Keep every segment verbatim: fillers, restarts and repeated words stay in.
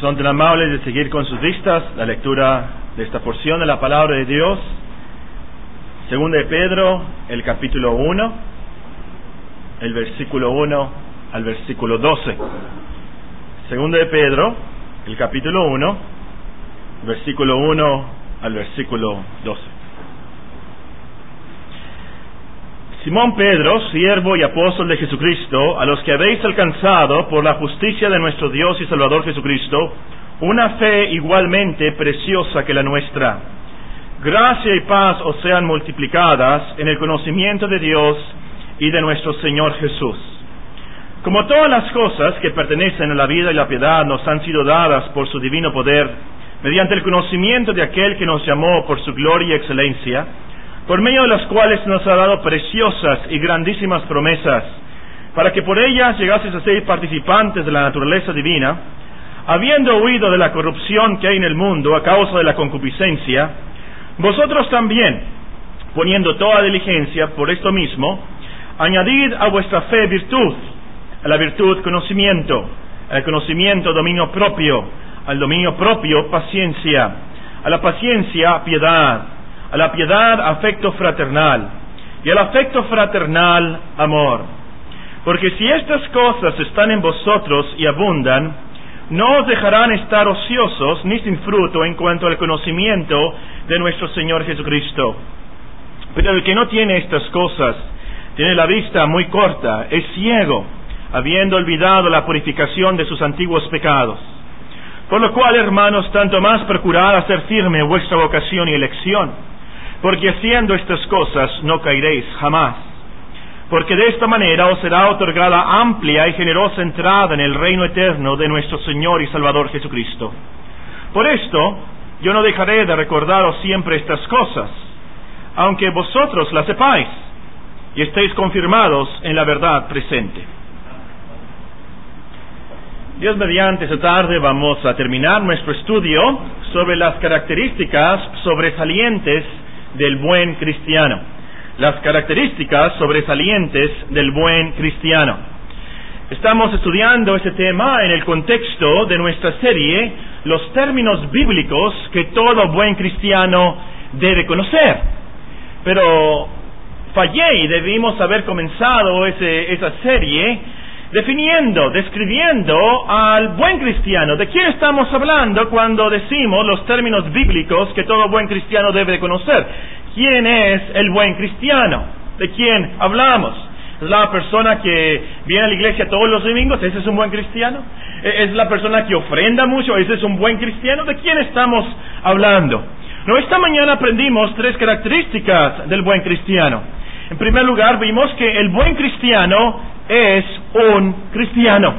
son tan amables de seguir con sus vistas la lectura de esta porción de la palabra de Dios, segunda de Pedro, el capítulo uno, el versículo uno al versículo doce. Segunda de Pedro, el capítulo uno, versículo uno al versículo doce. Simón Pedro, siervo y apóstol de Jesucristo, a los que habéis alcanzado por la justicia de nuestro Dios y Salvador Jesucristo, una fe igualmente preciosa que la nuestra. Gracia y paz os sean multiplicadas en el conocimiento de Dios y de nuestro Señor Jesús. Como todas las cosas que pertenecen a la vida y la piedad nos han sido dadas por su divino poder, mediante el conocimiento de aquel que nos llamó por su gloria y excelencia, por medio de las cuales nos ha dado preciosas y grandísimas promesas, para que por ellas llegases a ser participantes de la naturaleza divina, habiendo huido de la corrupción que hay en el mundo a causa de la concupiscencia, vosotros también, poniendo toda diligencia por esto mismo, añadid a vuestra fe virtud, a la virtud conocimiento, al conocimiento dominio propio, al dominio propio paciencia, a la paciencia piedad, a la piedad afecto fraternal, y al afecto fraternal amor. Porque si estas cosas están en vosotros y abundan, no os dejarán estar ociosos ni sin fruto en cuanto al conocimiento de nuestro Señor Jesucristo. Pero el que no tiene estas cosas, tiene la vista muy corta, es ciego, habiendo olvidado la purificación de sus antiguos pecados. Por lo cual, hermanos, tanto más procurad hacer firme vuestra vocación y elección, porque haciendo estas cosas no caeréis jamás. Porque de esta manera os será otorgada amplia y generosa entrada en el reino eterno de nuestro Señor y Salvador Jesucristo. Por esto, yo no dejaré de recordaros siempre estas cosas, aunque vosotros las sepáis y estéis confirmados en la verdad presente. Dios mediante, esta tarde vamos a terminar nuestro estudio sobre las características sobresalientes del buen cristiano. Las características sobresalientes del buen cristiano. Estamos estudiando este tema en el contexto de nuestra serie, los términos bíblicos que todo buen cristiano debe conocer. Pero fallé y debimos haber comenzado ese, esa serie definiendo, describiendo al buen cristiano. ¿De quién estamos hablando cuando decimos los términos bíblicos que todo buen cristiano debe conocer? ¿Quién es el buen cristiano? ¿De quién hablamos? ¿Es la persona que viene a la iglesia todos los domingos? ¿Ese es un buen cristiano? ¿Es la persona que ofrenda mucho? ¿Ese es un buen cristiano? ¿De quién estamos hablando? No, esta mañana aprendimos tres características del buen cristiano. En primer lugar, vimos que el buen cristiano es un cristiano.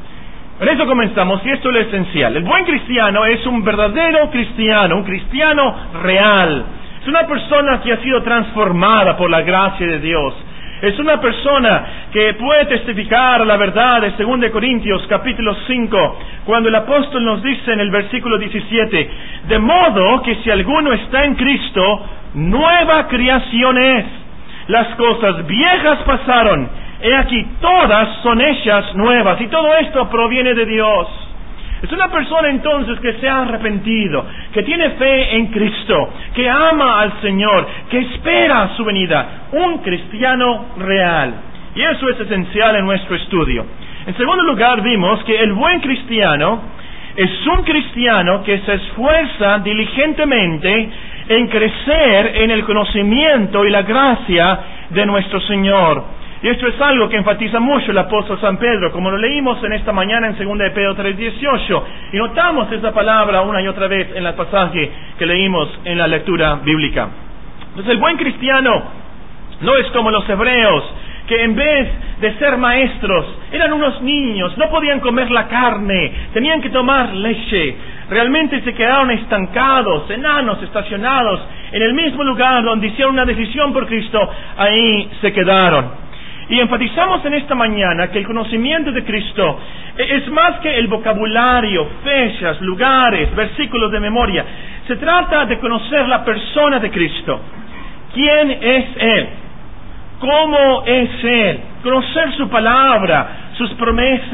Con eso comenzamos, y esto es lo esencial. El buen cristiano es un verdadero cristiano, un cristiano real. Es una persona que ha sido transformada por la gracia de Dios. Es una persona que puede testificar la verdad de segunda de Corintios capítulo cinco, cuando el apóstol nos dice en el versículo diecisiete, de modo que si alguno está en Cristo, nueva creación es. Las cosas viejas pasaron, he aquí todas son hechas nuevas, y todo esto proviene de Dios. Es una persona entonces que se ha arrepentido, que tiene fe en Cristo, que ama al Señor, que espera su venida, un cristiano real. Y eso es esencial en nuestro estudio. En segundo lugar, vimos que el buen cristiano es un cristiano que se esfuerza diligentemente en crecer en el conocimiento y la gracia de nuestro Señor. Y esto es algo que enfatiza mucho el apóstol San Pedro, como lo leímos en esta mañana en segunda de Pedro tres dieciocho, y notamos esa palabra una y otra vez en el pasaje que leímos en la lectura bíblica. Entonces el buen cristiano no es como los hebreos, que en vez de ser maestros, eran unos niños, no podían comer la carne, tenían que tomar leche. Realmente se quedaron estancados, enanos, estacionados, en el mismo lugar donde hicieron una decisión por Cristo, ahí se quedaron. Y enfatizamos en esta mañana que el conocimiento de Cristo es más que el vocabulario, fechas, lugares, versículos de memoria. Se trata de conocer la persona de Cristo. ¿Quién es Él? ¿Cómo es Él? Conocer su palabra, sus promesas,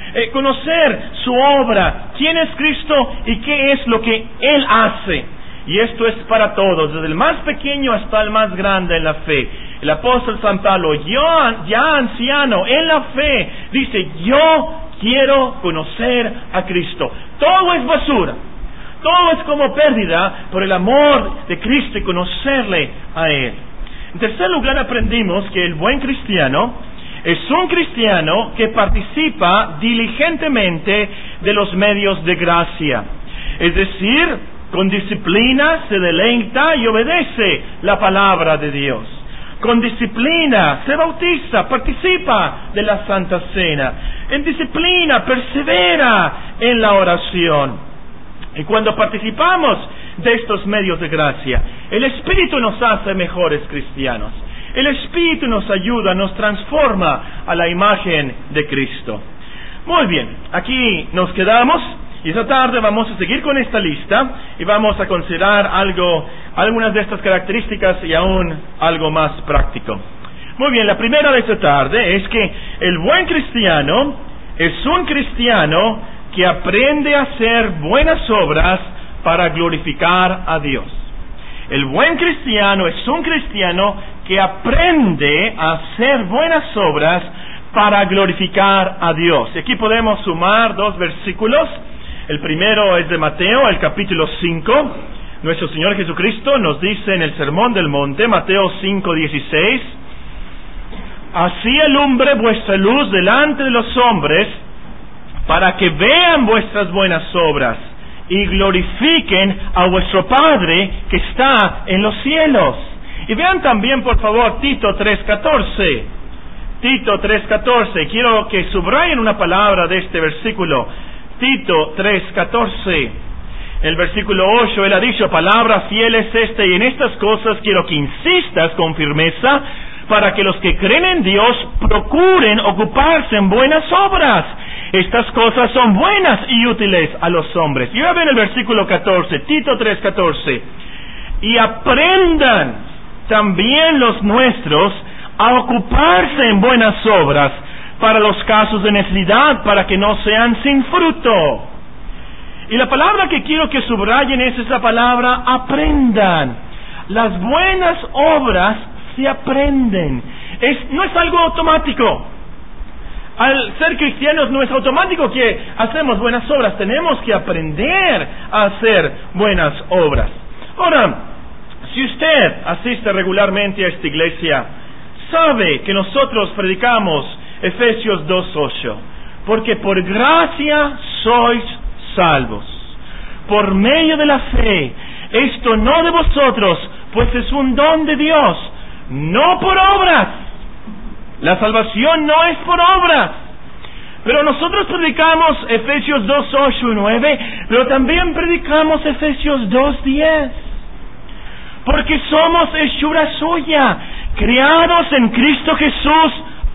eh, conocer su obra, quién es Cristo y qué es lo que Él hace. Y esto es para todos, desde el más pequeño hasta el más grande en la fe. El apóstol San Pablo, yo ya anciano en la fe, dice, yo quiero conocer a Cristo. Todo es basura, todo es como pérdida por el amor de Cristo y conocerle a Él. En tercer lugar, aprendimos que el buen cristiano es un cristiano que participa diligentemente de los medios de gracia. Es decir, con disciplina se deleita y obedece la palabra de Dios. Con disciplina se bautiza, participa de la Santa Cena. En disciplina persevera en la oración. Y cuando participamos de estos medios de gracia, el Espíritu nos hace mejores cristianos. El Espíritu nos ayuda, nos transforma a la imagen de Cristo. Muy bien, aquí nos quedamos y esta tarde vamos a seguir con esta lista y vamos a considerar algo, algunas de estas características y aún algo más práctico. Muy bien, la primera de esta tarde es que el buen cristiano es un cristiano que aprende a hacer buenas obras para glorificar a Dios. El buen cristiano es un cristiano que aprende a hacer buenas obras para glorificar a Dios. Y aquí podemos sumar dos versículos. El primero es de Mateo, el capítulo cinco. Nuestro Señor Jesucristo nos dice en el Sermón del Monte, Mateo cinco dieciséis, así alumbre vuestra luz delante de los hombres, para que vean vuestras buenas obras y glorifiquen a vuestro Padre que está en los cielos. Y vean también, por favor, Tito tres catorce. Tito tres catorce. Quiero que subrayen una palabra de este versículo. Tito tres catorce. El versículo ocho, él ha dicho, palabra fiel es esta, y en estas cosas quiero que insistas con firmeza, para que los que creen en Dios procuren ocuparse en buenas obras. Estas cosas son buenas y útiles a los hombres. Y ahora ven el versículo catorce, Tito tres catorce. Y aprendan también los nuestros a ocuparse en buenas obras para los casos de necesidad, para que no sean sin fruto. Y la palabra que quiero que subrayen es esa palabra, aprendan. Las buenas obras se aprenden. Es, no es algo automático. Al ser cristianos no es automático que hacemos buenas obras. Tenemos que aprender a hacer buenas obras. Ahora, si usted asiste regularmente a esta iglesia, sabe que nosotros predicamos Efesios dos ocho. Porque por gracia sois salvos, por medio de la fe. Esto no de vosotros, pues es un don de Dios, no por obras. La salvación no es por obras. Pero nosotros predicamos Efesios dos ocho y nueve, pero también predicamos Efesios dos diez. Porque somos hechura suya, creados en Cristo Jesús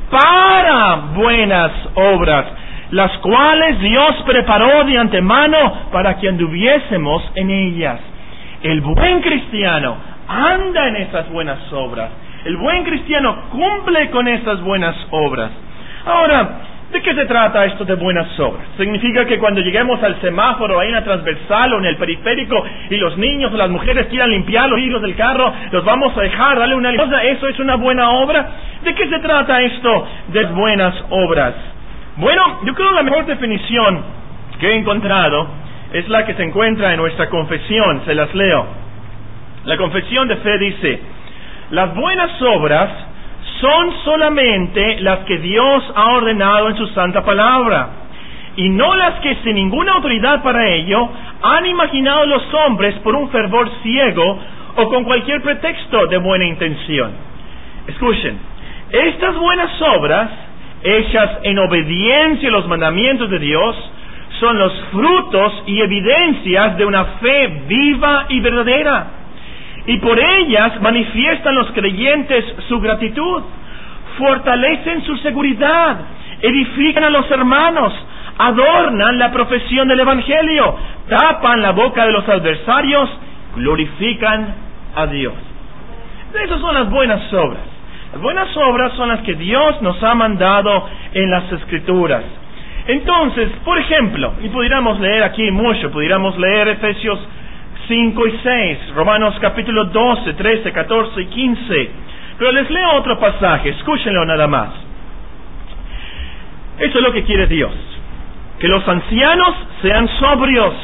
para buenas obras, las cuales Dios preparó de antemano para que anduviésemos en ellas. El buen cristiano anda en esas buenas obras. El buen cristiano cumple con esas buenas obras. Ahora, ¿de qué se trata esto de buenas obras? ¿Significa que cuando lleguemos al semáforo, ahí en la transversal o en el periférico, y los niños o las mujeres quieran limpiar los vidrios del carro, los vamos a dejar, darle una limpieza? ¿Eso es una buena obra? ¿De qué se trata esto de buenas obras? Bueno, yo creo que la mejor definición que he encontrado es la que se encuentra en nuestra confesión. Se las leo. La confesión de fe dice: las buenas obras son solamente las que Dios ha ordenado en su santa palabra, y no las que sin ninguna autoridad para ello han imaginado los hombres por un fervor ciego o con cualquier pretexto de buena intención. Escuchen, estas buenas obras, hechas en obediencia a los mandamientos de Dios, son los frutos y evidencias de una fe viva y verdadera. Y por ellas manifiestan los creyentes su gratitud, fortalecen su seguridad, edifican a los hermanos, adornan la profesión del Evangelio, tapan la boca de los adversarios, glorifican a Dios. Esas son las buenas obras. Las buenas obras son las que Dios nos ha mandado en las Escrituras. Entonces, por ejemplo, y pudiéramos leer aquí mucho, pudiéramos leer Efesios cinco y seis, Romanos capítulo doce, trece, catorce y quince, pero les leo otro pasaje, escúchenlo nada más. Eso es lo que quiere Dios, que los ancianos sean sobrios,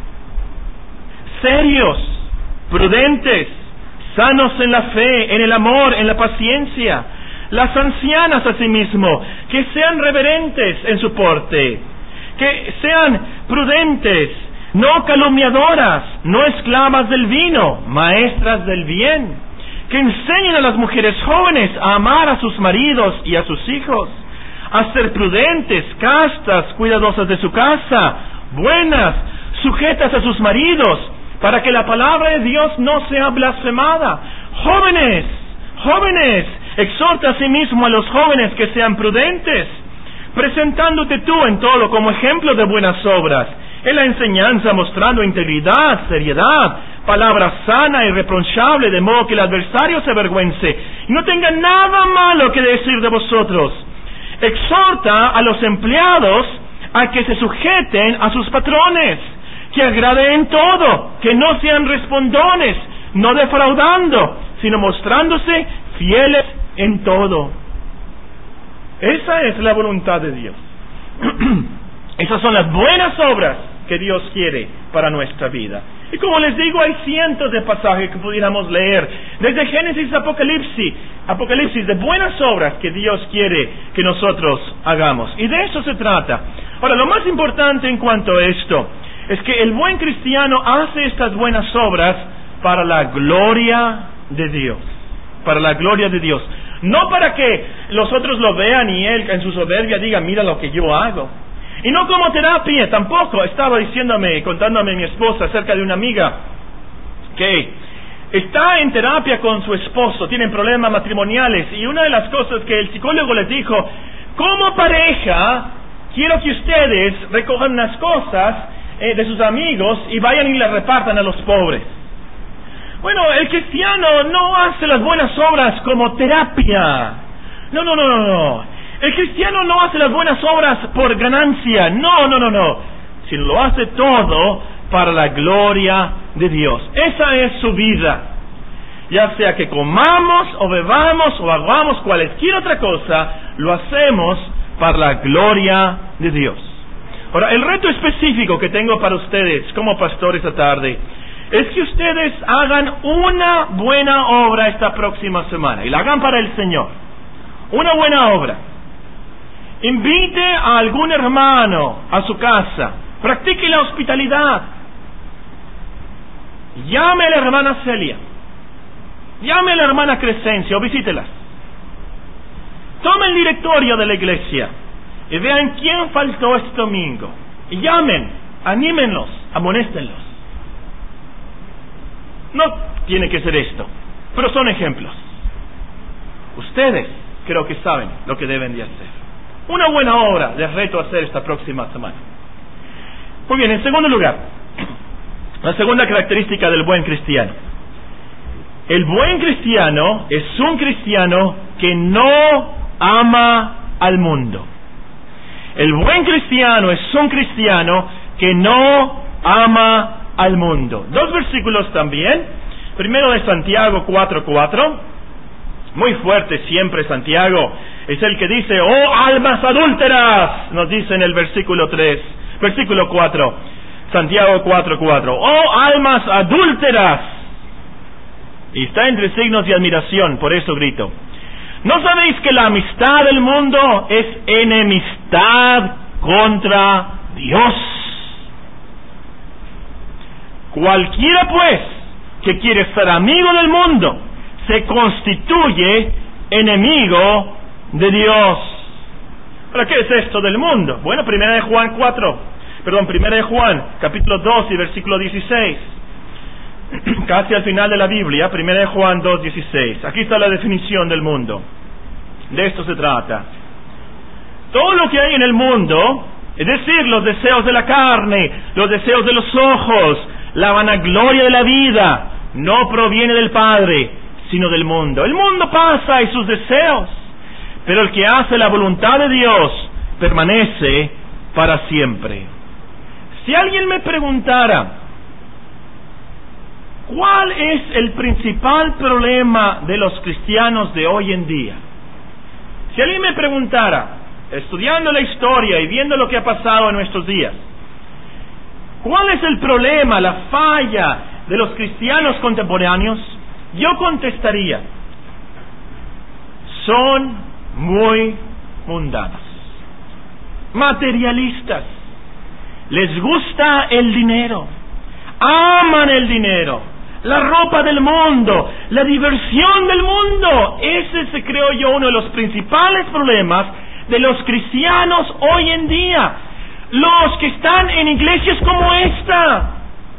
serios, prudentes, sanos en la fe, en el amor, en la paciencia. Las ancianas asimismo, que sean reverentes en su porte, que sean prudentes, no calumniadoras, no esclavas del vino, maestras del bien, que enseñen a las mujeres jóvenes a amar a sus maridos y a sus hijos, a ser prudentes, castas, cuidadosas de su casa, buenas, sujetas a sus maridos, para que la palabra de Dios no sea blasfemada. Jóvenes, jóvenes, exhorta a sí mismo a los jóvenes que sean prudentes, presentándote tú en todo como ejemplo de buenas obras, en la enseñanza mostrando integridad, seriedad, palabra sana y irreprochable, de modo que el adversario se avergüence y no tenga nada malo que decir de vosotros. Exhorta a los empleados a que se sujeten a sus patrones, que agraden en todo, que no sean respondones, no defraudando, sino mostrándose fieles en todo. Esa es la voluntad de Dios. Esas son las buenas obras que Dios quiere para nuestra vida. Y como les digo, hay cientos de pasajes que pudiéramos leer, desde Génesis a Apocalipsis, Apocalipsis, de buenas obras que Dios quiere que nosotros hagamos. Y de eso se trata. Ahora, lo más importante en cuanto a esto es que el buen cristiano hace estas buenas obras para la gloria de Dios. Para la gloria de Dios. No para que los otros lo vean y él en su soberbia diga, mira lo que yo hago. Y no como terapia tampoco. Estaba diciéndome, contándome mi esposa acerca de una amiga que está en terapia con su esposo, tienen problemas matrimoniales, y una de las cosas que el psicólogo les dijo, como pareja, quiero que ustedes recojan unas cosas eh, de sus amigos y vayan y las repartan a los pobres. Bueno, el cristiano no hace las buenas obras como terapia. No, no, no, no, no. El cristiano no hace las buenas obras por ganancia. No, no, no, no. Sino lo hace todo para la gloria de Dios. Esa es su vida. Ya sea que comamos o bebamos o hagamos cualquier otra cosa, lo hacemos para la gloria de Dios. Ahora, el reto específico que tengo para ustedes como pastor esta tarde es que ustedes hagan una buena obra esta próxima semana y la hagan para el Señor. Una buena obra. Invite a algún hermano a su casa. Practique la hospitalidad. Llame a la hermana Celia. Llame a la hermana Crescencia o visítelas. Tome el directorio de la iglesia y vean quién faltó este domingo. Y llamen, anímenlos, amonéstenlos. No tiene que ser esto, pero son ejemplos. Ustedes creo que saben lo que deben de hacer. Una buena obra les reto a hacer esta próxima semana. Muy bien, en segundo lugar, la segunda característica del buen cristiano. El buen cristiano es un cristiano que no ama al mundo. El buen cristiano es un cristiano que no ama al mundo. Dos versículos también. Primero de Santiago cuatro cuatro. Muy fuerte siempre Santiago. Es el que dice, oh almas adúlteras, nos dice en el versículo tres, versículo cuatro, Santiago cuatro cuatro, oh almas adúlteras. Y está entre signos de admiración, por eso grito. ¿No sabéis que la amistad del mundo es enemistad contra Dios? Cualquiera pues que quiere ser amigo del mundo se constituye enemigo de Dios. ¿Para qué es esto del mundo? Bueno, primera de Juan cuatro, perdón, primera de Juan, capítulo dos y versículo dieciséis. Casi al final de la Biblia, primera de Juan dos dieciséis. Aquí está la definición del mundo. De esto se trata. Todo lo que hay en el mundo, es decir, los deseos de la carne, los deseos de los ojos, la vanagloria de la vida, no proviene del Padre, sino del mundo. El mundo pasa y sus deseos, pero el que hace la voluntad de Dios permanece para siempre. Si alguien me preguntara, ¿cuál es el principal problema de los cristianos de hoy en día? Si alguien me preguntara, estudiando la historia y viendo lo que ha pasado en nuestros días, ¿cuál es el problema, la falla de los cristianos contemporáneos? Yo contestaría, son muy mundanos, materialistas, les gusta el dinero, aman el dinero, la ropa del mundo, la diversión del mundo. Ese se creo yo uno de los principales problemas de los cristianos hoy en día, los que están en iglesias como esta.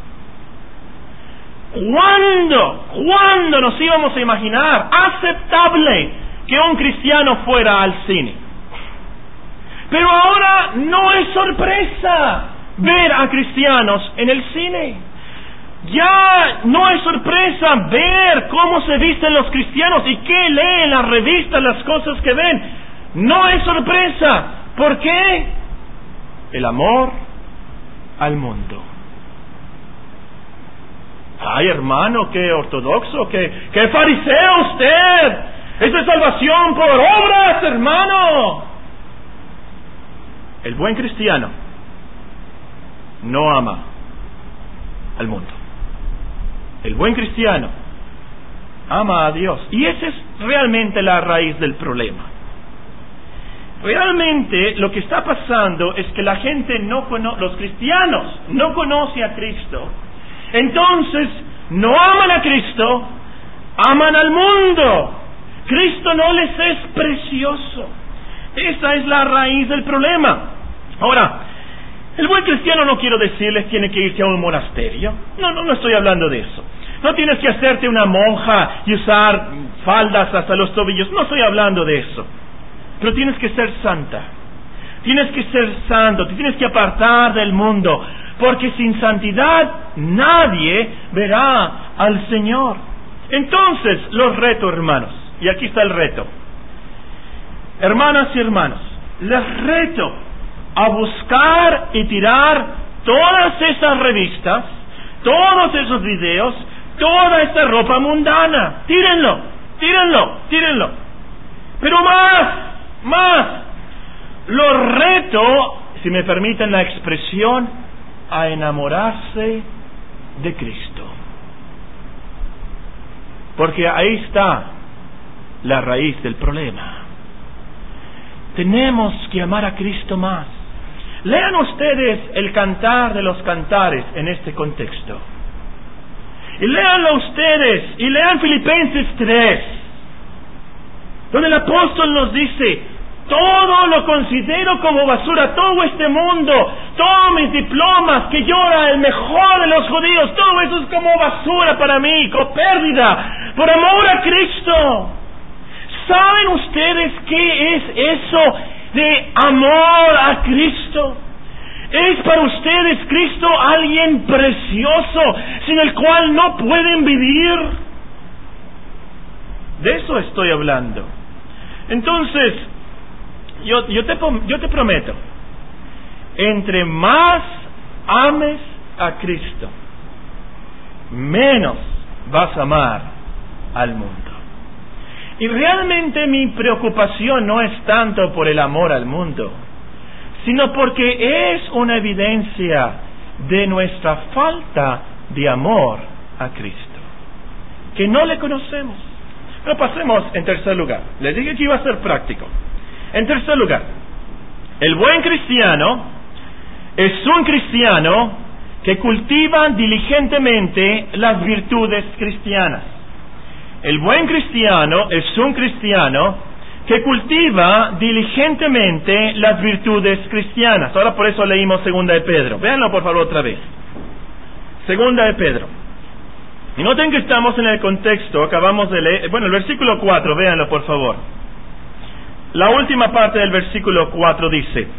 ¿Cuándo, cuándo nos íbamos a imaginar aceptable que un cristiano fuera al cine? Pero ahora no es sorpresa ver a cristianos en el cine. Ya no es sorpresa ver cómo se visten los cristianos y qué leen las revistas, las cosas que ven. No es sorpresa. ¿Por qué? El amor al mundo. Ay, hermano, qué ortodoxo, qué, qué fariseo usted. Esa es salvación por obras, hermano. El buen cristiano no ama al mundo. El buen cristiano ama a Dios. Y esa es realmente la raíz del problema. Realmente lo que está pasando es que la gente no conoce, los cristianos no conocen a Cristo. Entonces no aman a Cristo, aman al mundo. Cristo no les es precioso. Esa es la raíz del problema. Ahora, el buen cristiano, no quiero decirles tiene que irse a un monasterio. No, no, no estoy hablando de eso. No tienes que hacerte una monja y usar faldas hasta los tobillos. No estoy hablando de eso. Pero tienes que ser santa. Tienes que ser santo. Te tienes que apartar del mundo. Porque sin santidad nadie verá al Señor. Entonces, los reto, hermanos. Y aquí está el reto. Hermanas y hermanos, les reto a buscar y tirar todas esas revistas, todos esos videos, toda esta ropa mundana. Tírenlo, tírenlo, tírenlo. Pero más, más. Los reto, si me permiten la expresión, a enamorarse de Cristo. Porque ahí está la raíz del problema. Tenemos que amar a Cristo más. Lean ustedes el Cantar de los Cantares en este contexto. Y léanlo ustedes, y lean Filipenses tres, donde el apóstol nos dice, todo lo considero como basura, todo este mundo, todos mis diplomas, que yo era el mejor de los judíos, todo eso es como basura para mí, como pérdida, por amor a Cristo. ¿Saben ustedes qué es eso de amor a Cristo? ¿Es para ustedes Cristo alguien precioso sin el cual no pueden vivir? De eso estoy hablando. Entonces, yo, yo, te, yo te prometo, entre más ames a Cristo, menos vas a amar al mundo. Y realmente mi preocupación no es tanto por el amor al mundo, sino porque es una evidencia de nuestra falta de amor a Cristo, que no le conocemos. Pero pasemos en tercer lugar. Les dije que iba a ser práctico. En tercer lugar, el buen cristiano es un cristiano que cultiva diligentemente las virtudes cristianas. El buen cristiano es un cristiano que cultiva diligentemente las virtudes cristianas. Ahora por eso leímos Segunda de Pedro. Véanlo por favor otra vez. Segunda de Pedro. Y noten que estamos en el contexto, acabamos de leer, bueno, el versículo cuatro, véanlo por favor. La última parte del versículo cuatro dice,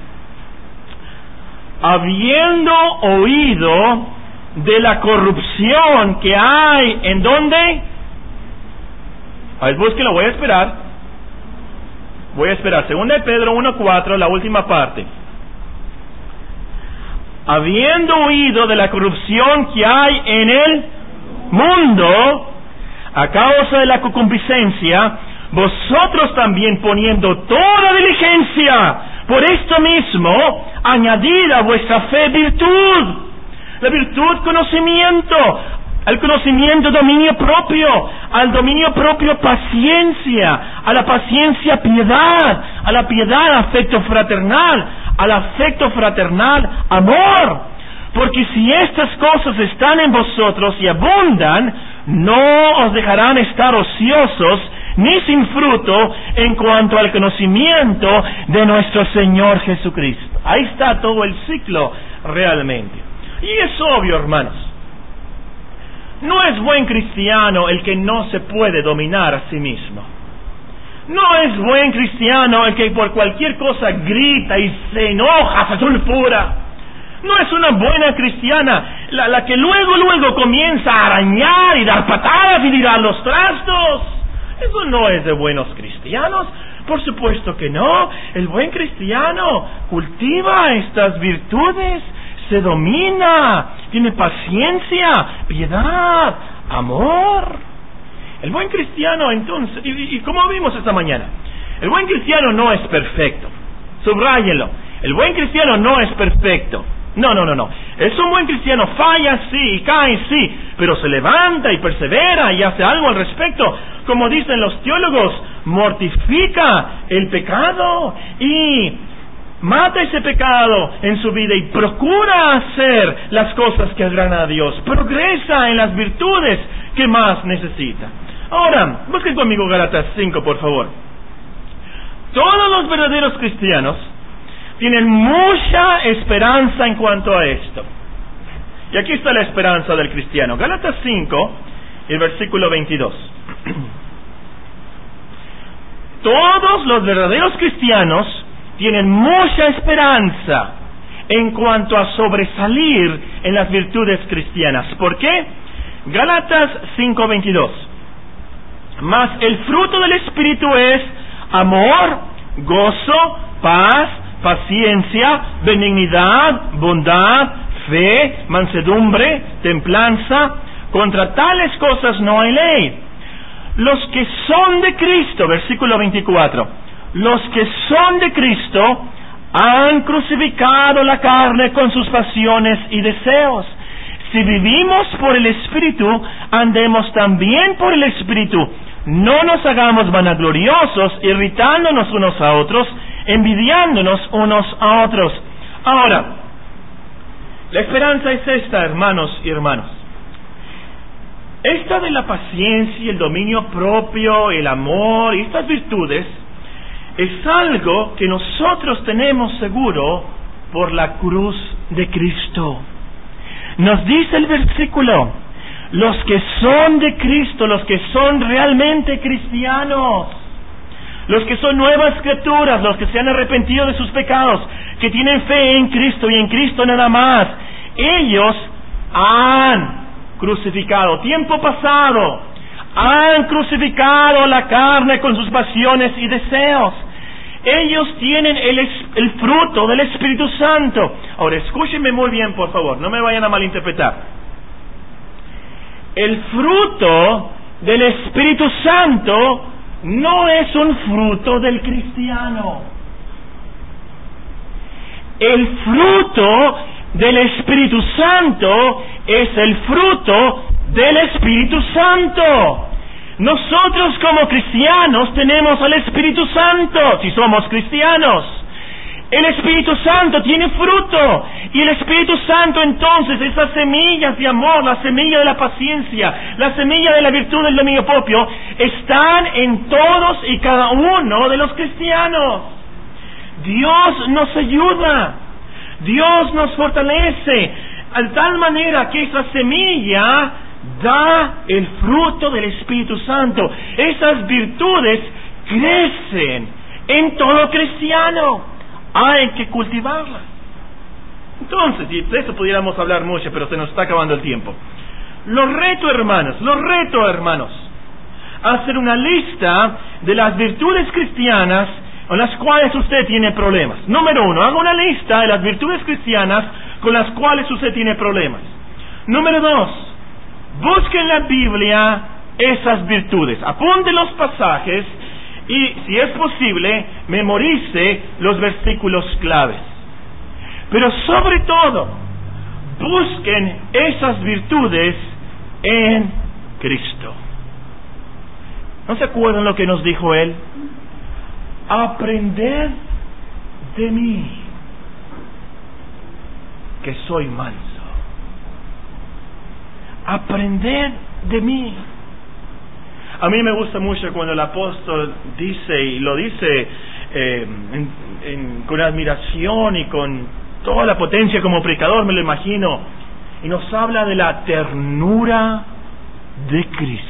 habiendo oído de la corrupción que hay, ¿en dónde? A ver, búsquenlo, voy a esperar. Voy a esperar. Segunda de Pedro uno cuatro, la última parte. habiendo huido de la corrupción que hay en el mundo, a causa de la concupiscencia, vosotros también poniendo toda diligencia, por esto mismo, añadid a vuestra fe virtud. La virtud, conocimiento. Al conocimiento, dominio propio. Al dominio propio, paciencia. A la paciencia, piedad. A la piedad, afecto fraternal. Al afecto fraternal, amor. Porque si estas cosas están en vosotros y abundan, no os dejarán estar ociosos ni sin fruto en cuanto al conocimiento de nuestro Señor Jesucristo. Ahí está todo el ciclo realmente. Y es obvio, hermanos, no es buen cristiano el que no se puede dominar a sí mismo. No es buen cristiano el que por cualquier cosa grita y se enoja, se sulfura. No es una buena cristiana la, la que luego, luego comienza a arañar y dar patadas y tirar los trastos. Eso no es de buenos cristianos. Por supuesto que no. El buen cristiano cultiva estas virtudes, se domina, tiene paciencia, piedad, amor. El buen cristiano, entonces, y, y como vimos esta mañana, el buen cristiano no es perfecto. Subráyenlo. El buen cristiano no es perfecto. No, no, no, no. Es un buen cristiano, falla sí, y cae sí, pero se levanta y persevera y hace algo al respecto. Como dicen los teólogos, mortifica el pecado y mata ese pecado en su vida y procura hacer las cosas que agradan a Dios. Progresa en las virtudes que más necesita. Ahora, busquen conmigo Gálatas cinco, por favor. Todos los verdaderos cristianos tienen mucha esperanza en cuanto a esto. Y aquí está la esperanza del cristiano. Gálatas cinco, el versículo veintidós. Todos los verdaderos cristianos tienen mucha esperanza en cuanto a sobresalir en las virtudes cristianas. ¿Por qué? Gálatas cinco veintidós. Mas el fruto del Espíritu es amor, gozo, paz, paciencia, benignidad, bondad, fe, mansedumbre, templanza. Contra tales cosas no hay ley. Los que son de Cristo, versículo veinticuatro, los que son de Cristo han crucificado la carne con sus pasiones y deseos. Si vivimos por el Espíritu, andemos también por el Espíritu. No nos hagamos vanagloriosos, irritándonos unos a otros, envidiándonos unos a otros. Ahora, la esperanza es esta, hermanos y hermanas. Esta de la paciencia, el dominio propio, el amor y estas virtudes es algo que nosotros tenemos seguro por la cruz de Cristo. Nos dice el versículo, los que son de Cristo, los que son realmente cristianos, los que son nuevas criaturas, los que se han arrepentido de sus pecados, que tienen fe en Cristo y en Cristo nada más, ellos han crucificado, tiempo pasado, han crucificado la carne con sus pasiones y deseos. Ellos tienen el, el fruto del Espíritu Santo. Ahora, escúchenme muy bien, por favor, no me vayan a malinterpretar. El fruto del Espíritu Santo no es un fruto del cristiano. El fruto del Espíritu Santo es el fruto del Espíritu Santo. Nosotros como cristianos tenemos al Espíritu Santo, si somos cristianos. El Espíritu Santo tiene fruto, y el Espíritu Santo entonces, esas semillas de amor, la semilla de la paciencia, la semilla de la virtud del dominio propio, están en todos y cada uno de los cristianos. Dios nos ayuda, Dios nos fortalece, de tal manera que esa semilla da el fruto del Espíritu Santo. Esas virtudes crecen en todo cristiano. Hay que cultivarlas. Entonces, y de eso pudiéramos hablar mucho, pero se nos está acabando el tiempo. Los reto, hermanos, los reto, hermanos, a hacer una lista de las virtudes cristianas con las cuales usted tiene problemas. Número uno, haga una lista de las virtudes cristianas con las cuales usted tiene problemas. Número dos, busque en la Biblia esas virtudes. Apunte los pasajes y, si es posible, memorice los versículos claves. Pero sobre todo, busquen esas virtudes en Cristo. ¿No se acuerdan lo que nos dijo Él? Aprended de mí, que soy manso. Aprended de mí. A mí me gusta mucho cuando el apóstol dice, y lo dice eh, en, en, con admiración y con toda la potencia como predicador, me lo imagino, y nos habla de la ternura de Cristo.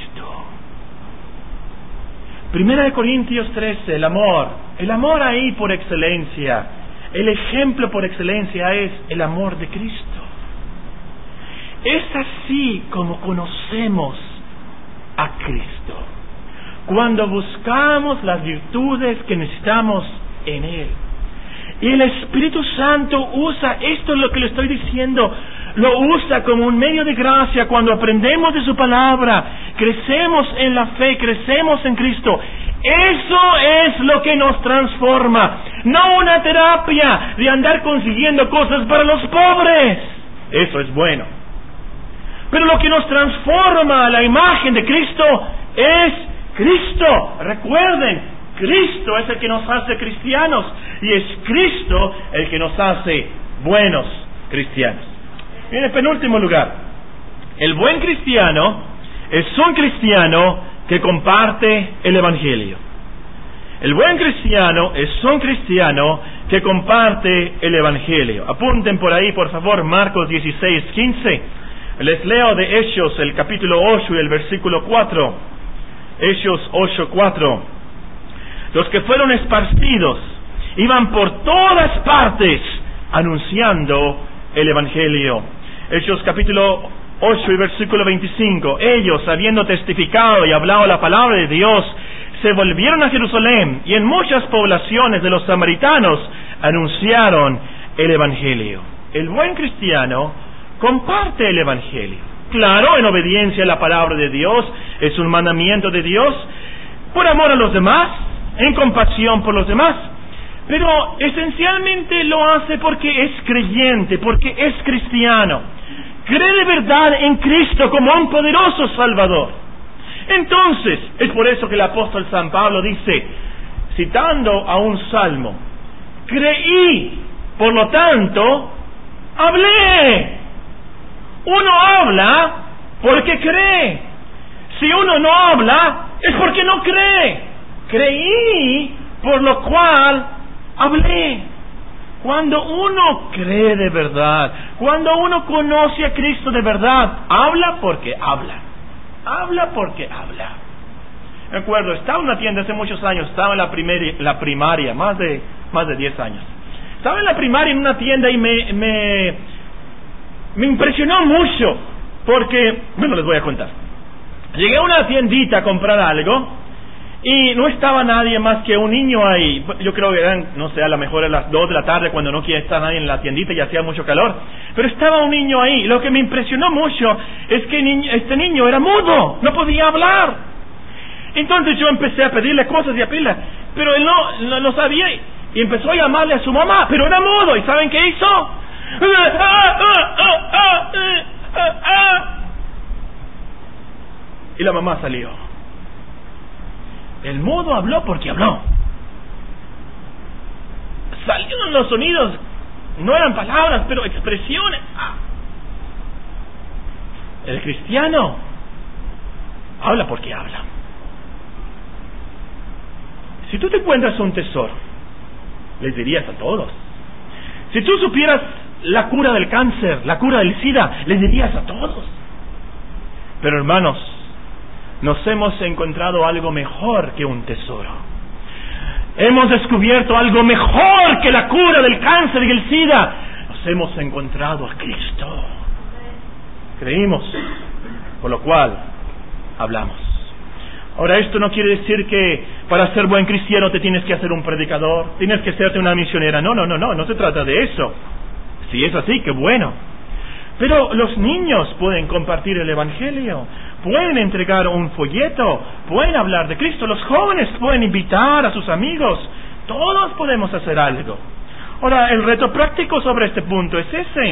Primera de Corintios trece, el amor. El amor ahí por excelencia. El ejemplo por excelencia es el amor de Cristo. Es así como conocemos a Cristo. Cuando buscamos las virtudes que necesitamos en Él. Y el Espíritu Santo usa, esto es lo que le estoy diciendo, lo usa como un medio de gracia cuando aprendemos de su palabra, crecemos en la fe, crecemos en Cristo. Eso es lo que nos transforma, no una terapia de andar consiguiendo cosas para los pobres. Eso es bueno. Pero lo que nos transforma a la imagen de Cristo es Cristo. Recuerden, Cristo es el que nos hace cristianos y es Cristo el que nos hace buenos cristianos. Y en el penúltimo lugar, el buen cristiano es un cristiano que comparte el Evangelio. El buen cristiano es un cristiano que comparte el Evangelio. Apunten por ahí, por favor, Marcos dieciséis, quince. Les leo de Hechos, el capítulo ocho y el versículo cuatro. Hechos ocho, cuatro. Los que fueron esparcidos iban por todas partes anunciando el Evangelio. Hechos capítulo ocho y versículo veinticinco. Ellos, habiendo testificado y hablado la palabra de Dios, se volvieron a Jerusalén y en muchas poblaciones de los samaritanos anunciaron el Evangelio. El buen cristiano comparte el Evangelio. Claro, en obediencia a la palabra de Dios, es un mandamiento de Dios, por amor a los demás, en compasión por los demás, pero esencialmente lo hace porque es creyente, porque es cristiano, cree de verdad en Cristo como un poderoso Salvador. Entonces, es por eso que el apóstol San Pablo dice, citando a un salmo, creí, por lo tanto, hablé. Uno habla porque cree. Si uno no habla, es porque no cree. Creí, por lo cual hablé. Cuando uno cree de verdad, cuando uno conoce a Cristo de verdad, habla porque habla. Habla porque habla. Me acuerdo, estaba en una tienda hace muchos años, estaba en la, primer, la primaria, más de más de diez años. Estaba en la primaria en una tienda y me, me, me impresionó mucho, porque, bueno, les voy a contar. Llegué a una tiendita a comprar algo y no estaba nadie más que un niño ahí. Yo creo que eran, no sé, a lo mejor a las dos de la tarde cuando no quiere estar nadie en la tiendita y hacía mucho calor. Pero estaba un niño ahí. Lo que me impresionó mucho es que niño, este niño era mudo, no podía hablar. Entonces yo empecé a pedirle cosas y a pedirle, pero él no, no, no sabía y empezó a llamarle a su mamá, pero era mudo. ¿Y saben qué hizo? Y la mamá salió. El mudo habló porque habló. Salieron los sonidos, no eran palabras, pero expresiones. Ah. El cristiano habla porque habla. Si tú te encuentras un tesoro, les dirías a todos. Si tú supieras la cura del cáncer, la cura del SIDA, les dirías a todos. Pero hermanos, nos hemos encontrado algo mejor que un tesoro. Hemos descubierto algo mejor que la cura del cáncer y el SIDA. Nos hemos encontrado a Cristo. Creímos, por lo cual hablamos. Ahora, esto no quiere decir que para ser buen cristiano te tienes que hacer un predicador, tienes que hacerte una misionera. No, no, no, no, no se trata de eso. Si es así, qué bueno. Pero los niños pueden compartir el Evangelio, pueden entregar un folleto, pueden hablar de Cristo, los jóvenes pueden invitar a sus amigos, todos podemos hacer algo. Ahora, el reto práctico sobre este punto es ese.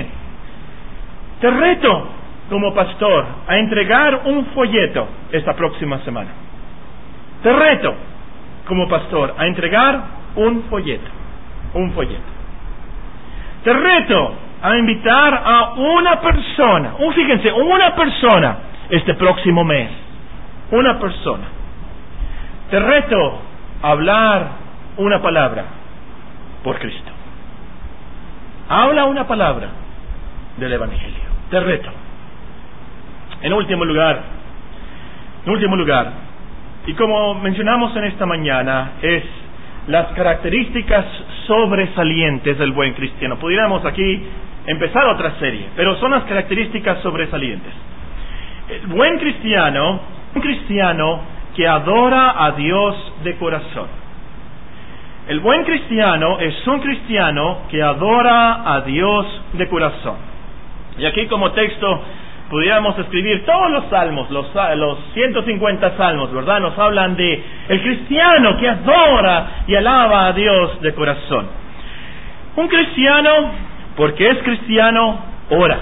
Te reto, como pastor, a entregar un folleto esta próxima semana. Te reto, como pastor, a entregar un folleto, un folleto. Te reto a invitar a una persona, un, fíjense, una persona este próximo mes, una persona. Te reto a hablar una palabra por Cristo. Habla una palabra del Evangelio. Te reto. En último lugar, en último lugar, y como mencionamos en esta mañana, es las características sobresalientes del buen cristiano. Pudiéramos aquí empezar otra serie, pero son las características sobresalientes. El buen cristiano, un cristiano que adora a Dios de corazón. El buen cristiano es un cristiano que adora a Dios de corazón. Y aquí como texto pudiéramos escribir todos los salmos, los, los ciento cincuenta salmos, ¿verdad? Nos hablan de el cristiano que adora y alaba a Dios de corazón. Un cristiano, porque es cristiano, ora.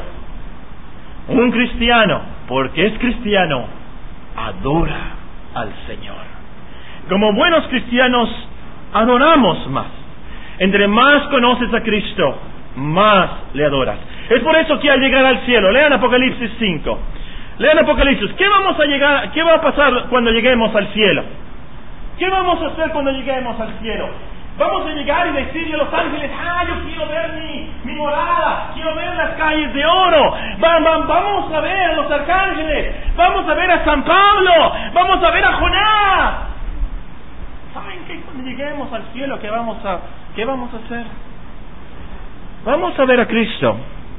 Un cristiano, porque es cristiano, adora al Señor. Como buenos cristianos, adoramos más. Entre más conoces a Cristo, más le adoras. Es por eso que al llegar al cielo, lean Apocalipsis cinco, lean Apocalipsis, ¿qué vamos a llegar, qué va a pasar cuando lleguemos al cielo? ¿Qué vamos a hacer cuando lleguemos al cielo? Vamos a llegar y decirle a los ángeles, ah, yo quiero ver mi, mi morada, quiero ver las calles de oro, va, va, vamos a ver a los arcángeles, vamos a ver a San Pablo, vamos a ver a Jonás. ¿Saben qué? Cuando lleguemos al cielo, ¿qué vamos a, qué vamos a hacer? Vamos a ver a Cristo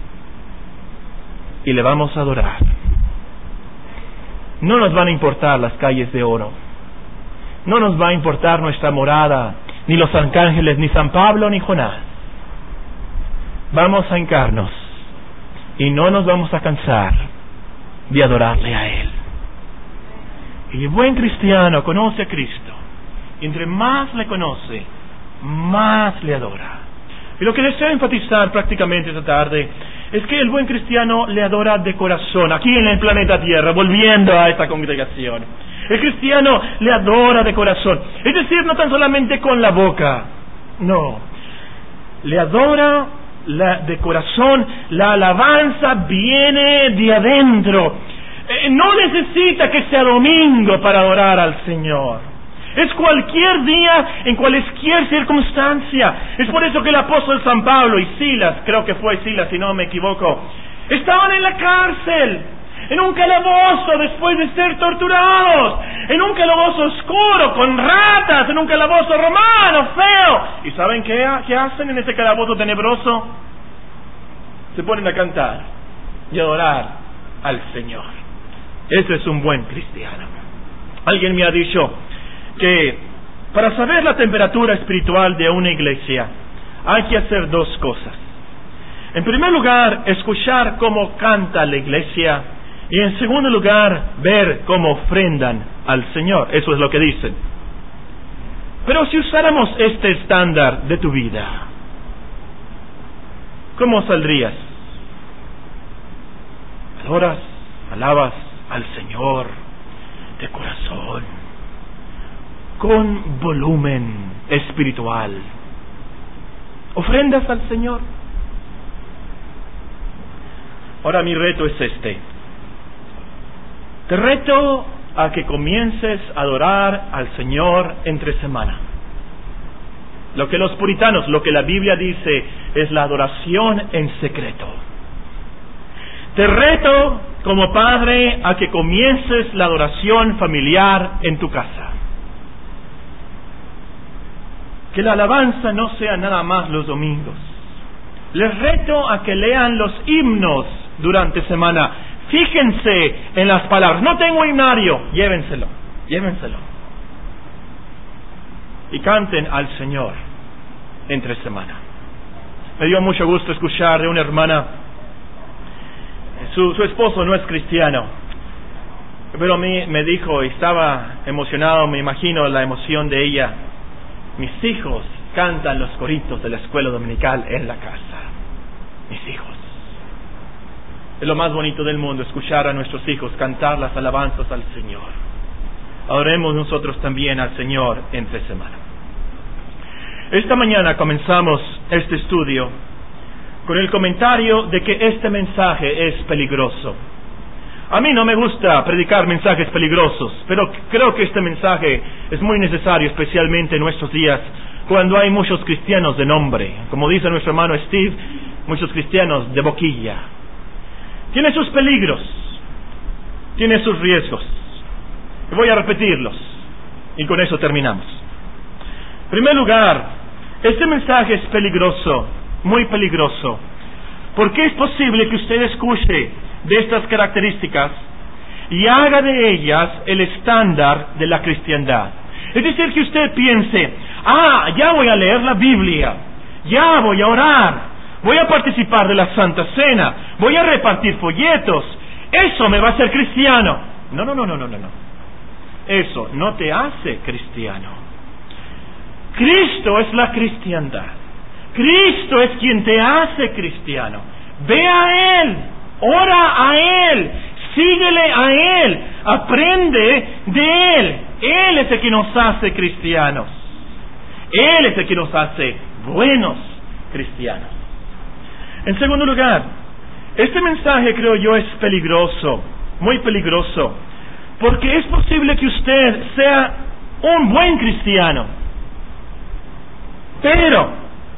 y le vamos a adorar. No nos van a importar las calles de oro, no nos va a importar nuestra morada, ni los arcángeles, ni San Pablo, ni Jonás. Vamos a hincarnos y no nos vamos a cansar de adorarle a Él. Y el buen cristiano conoce a Cristo. Y entre más le conoce, más le adora. Y lo que deseo enfatizar prácticamente esta tarde es que el buen cristiano le adora de corazón, aquí en el planeta Tierra, volviendo a esta congregación. El cristiano le adora de corazón, es decir, no tan solamente con la boca, no, le adora la, de corazón. La alabanza viene de adentro, eh, no necesita que sea domingo para adorar al Señor. Es cualquier día, en cualquier circunstancia. Es por eso que el apóstol San Pablo y Silas, creo que fue Silas si no me equivoco, estaban en la cárcel, en un calabozo después de ser torturados, en un calabozo oscuro, con ratas, en un calabozo romano, feo. ¿Y saben qué, qué hacen en ese calabozo tenebroso? Se ponen a cantar y a adorar al Señor. Ese es un buen cristiano. Alguien me ha dicho que para saber la temperatura espiritual de una iglesia hay que hacer dos cosas. En primer lugar, escuchar cómo canta la iglesia, y en segundo lugar, ver cómo ofrendan al Señor. Eso es lo que dicen. Pero si usáramos este estándar de tu vida, ¿cómo saldrías? Adoras, alabas al Señor de corazón, con volumen espiritual. ¿Ofrendas al Señor? Ahora mi reto es este. Te reto a que comiences a adorar al Señor entre semana. Lo que los puritanos, lo que la Biblia dice, es la adoración en secreto. Te reto como padre a que comiences la adoración familiar en tu casa. Que la alabanza no sea nada más los domingos. Les reto a que lean los himnos durante semana. Fíjense en las palabras. No tengo himnario, llévenselo, llévenselo. Y canten al Señor entre semana. me dio mucho gusto escuchar de una hermana, su, su esposo no es cristiano, pero a mí me dijo, y estaba emocionado, me imagino la emoción de ella: mis hijos cantan los coritos de la escuela dominical en la casa. Mis hijos. Es lo más bonito del mundo, escuchar a nuestros hijos cantar las alabanzas al Señor. Adoremos nosotros también al Señor entre semana. Esta mañana comenzamos este estudio con el comentario de que este mensaje es peligroso. A mí no me gusta predicar mensajes peligrosos, pero creo que este mensaje es muy necesario, especialmente en nuestros días, cuando hay muchos cristianos de nombre. Como dice nuestro hermano Steve, muchos cristianos de boquilla. Tiene sus peligros, tiene sus riesgos. Y voy a repetirlos, y con eso terminamos. En primer lugar, este mensaje es peligroso, muy peligroso, porque es posible que usted escuche de estas características y haga de ellas el estándar de la cristiandad. Es decir, que usted piense: ah, ya voy a leer la Biblia, ya voy a orar, voy a participar de la Santa Cena, voy a repartir folletos, eso me va a hacer cristiano. No, no, no, no, no, no, no. Eso no te hace cristiano. Cristo es la cristiandad. Cristo es quien te hace cristiano. Ve a Él, ora a Él, síguele a Él, aprende de Él. Él es el que nos hace cristianos. Él es el que nos hace buenos cristianos. En segundo lugar, este mensaje, creo yo, es peligroso, muy peligroso, porque es posible que usted sea un buen cristiano, pero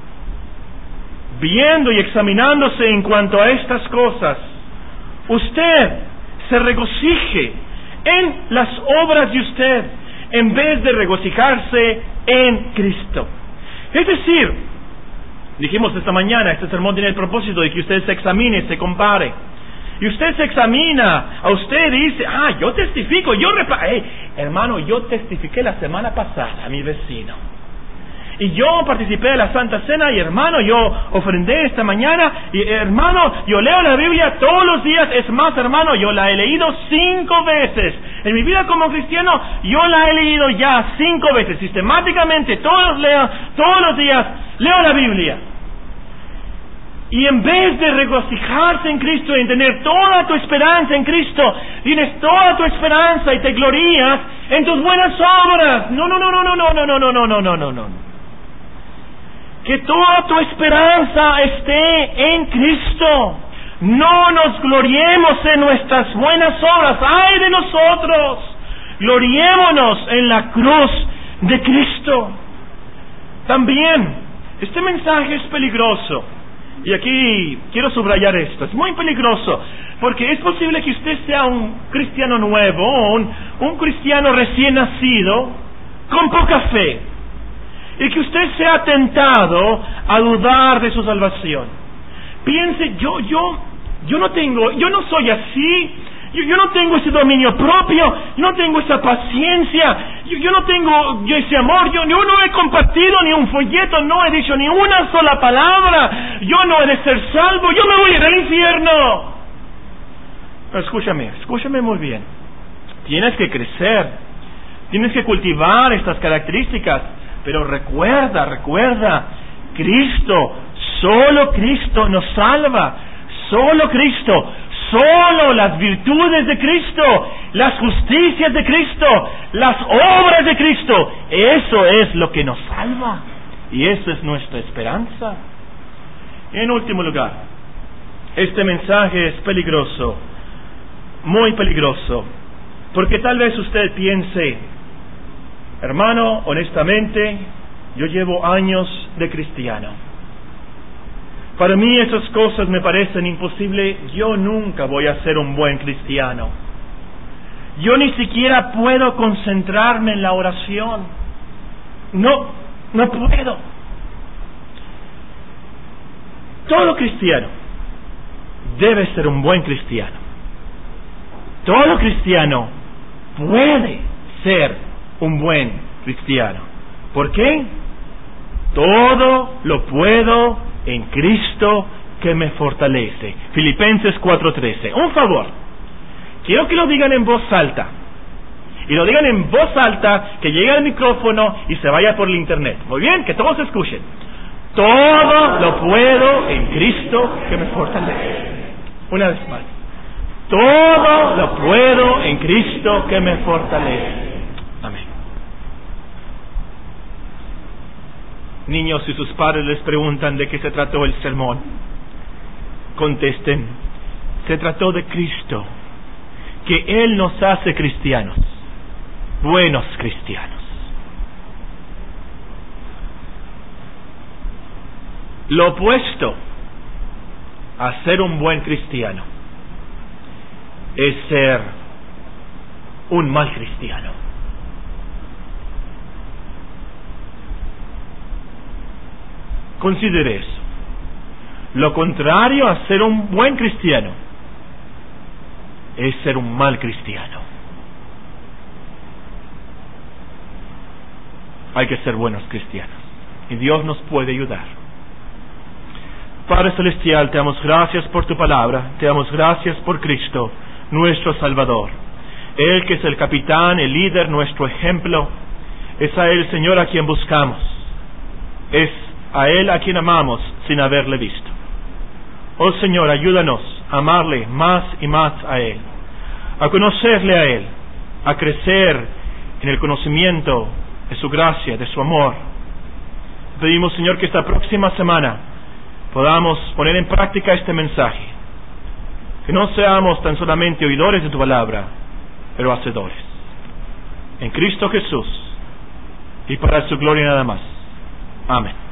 viendo y examinándose en cuanto a estas cosas, usted se regocije en las obras de usted en vez de regocijarse en Cristo. Es decir, dijimos esta mañana, este sermón tiene el propósito de que usted se examine, se compare. Y usted se examina a usted y dice: ah, yo testifico, yo repa hey, hermano, yo testifiqué la semana pasada a mi vecino. Y yo participé de la Santa Cena, y hermano, yo ofrendé esta mañana, y hermano, yo leo la Biblia todos los días. Es más, hermano, yo la he leído cinco veces. En mi vida como cristiano, yo la he leído ya cinco veces, sistemáticamente, todos, leo, todos los días, leo la Biblia. Y en vez de regocijarse en Cristo, en tener toda tu esperanza en Cristo, tienes toda tu esperanza y te glorías en tus buenas obras. No, no, no, no, no, no, no, no, no, no, no, no, no, no. Que toda tu esperanza esté en Cristo. No nos gloriemos en nuestras buenas obras. ¡Ay de nosotros! Gloriémonos en la cruz de Cristo. También, este mensaje es peligroso. Y aquí quiero subrayar esto. Es muy peligroso, porque es posible que usted sea un cristiano nuevo, un, un cristiano recién nacido, con poca fe, y que usted sea tentado a dudar de su salvación. Piense: yo, yo, yo no tengo, yo no soy así, yo, yo no tengo ese dominio propio, yo no tengo esa paciencia, yo, yo no tengo yo ese amor, yo, yo no he compartido ni un folleto, no he dicho ni una sola palabra, yo no he de ser salvo, yo me voy a ir al infierno. Pero escúchame, escúchame muy bien. Tienes que crecer, tienes que cultivar estas características. Pero recuerda, recuerda, Cristo, solo Cristo nos salva, solo Cristo, solo las virtudes de Cristo, las justicias de Cristo, las obras de Cristo, eso es lo que nos salva, y eso es nuestra esperanza. En último lugar, este mensaje es peligroso, muy peligroso, porque tal vez usted piense: hermano, honestamente, yo llevo años de cristiano. Para mí esas cosas me parecen imposibles. Yo nunca voy a ser un buen cristiano. Yo ni siquiera puedo concentrarme en la oración. No, no puedo. Todo cristiano debe ser un buen cristiano. Todo cristiano puede ser un buen cristiano. ¿Por qué? Todo lo puedo en Cristo que me fortalece. Filipenses cuatro trece. Un favor, quiero que lo digan en voz alta. Y lo digan en voz alta, que llegue al micrófono y se vaya por el internet. Muy bien, que todos escuchen. Todo lo puedo en Cristo que me fortalece. Una vez más. Todo lo puedo en Cristo que me fortalece. Amén. Niños, si sus padres les preguntan de qué se trató el sermón, contesten: se trató de Cristo, que Él nos hace cristianos, buenos cristianos. Lo opuesto a ser un buen cristiano es ser un mal cristiano. Considere eso. Lo contrario a ser un buen cristiano es ser un mal cristiano. Hay que ser buenos cristianos, y Dios nos puede ayudar. Padre Celestial, te damos gracias por tu palabra, te damos gracias por Cristo, nuestro Salvador. Él que es el capitán, el líder, nuestro ejemplo. Es a Él, Señor, a quien buscamos. Es a Él a quien amamos sin haberle visto. Oh Señor, ayúdanos a amarle más y más a Él, a conocerle a Él, a crecer en el conocimiento de su gracia, de su amor. Pedimos, Señor, que esta próxima semana podamos poner en práctica este mensaje, que no seamos tan solamente oidores de tu palabra, pero hacedores. En Cristo Jesús, y para su gloria nada más. Amén.